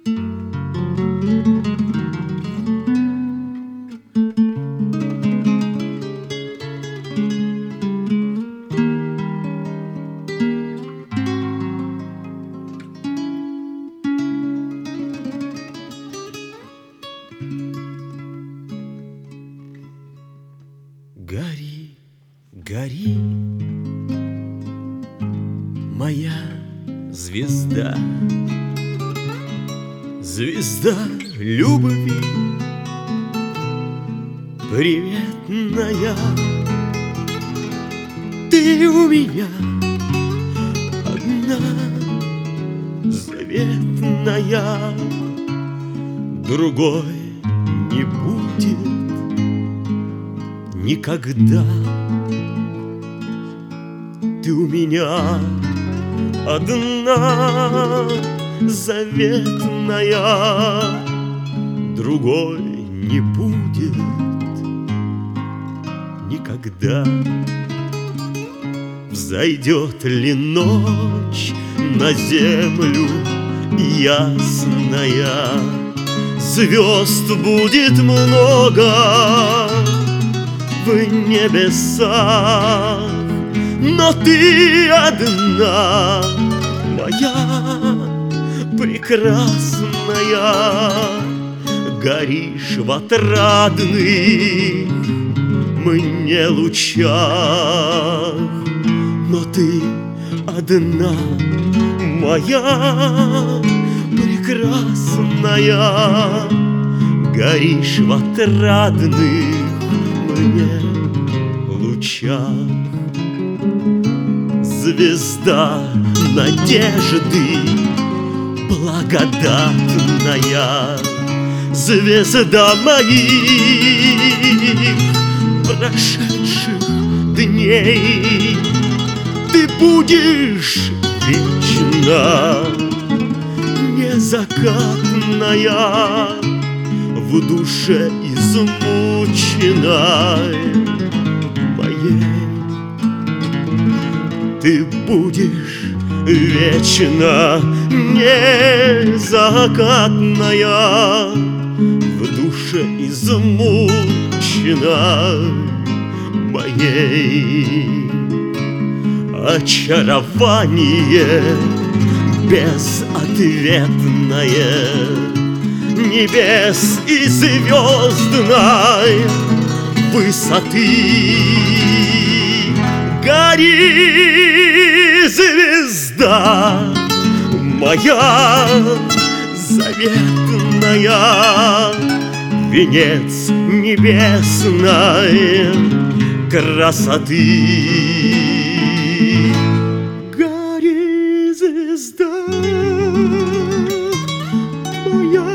Гори, гори, моя звезда, звезда любви, приветная. Ты у меня одна, заветная, другой не будет никогда. Ты у меня одна, заветная, другой не будет никогда. Взойдет ли ночь на землю ясная, звезд будет много в небесах, но ты одна, моя прекрасная, горишь в отрадных мне лучах, но ты одна, моя прекрасная, горишь в отрадных мне лучах. Звезда надежды благодатная, звезда моих прошедших дней, ты будешь вечно незакатная, в душе измученной моей. Ты будешь вечно незакатная, в душе измученной моей. Очарование безответное небес и звездной высоты. Гори, звезда моя заветная, венец небесной красоты. Гори, звезда моя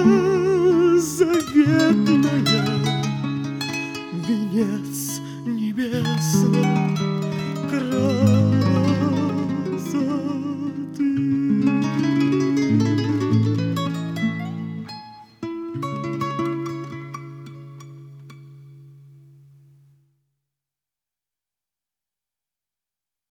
заветная, венец небесной красоты.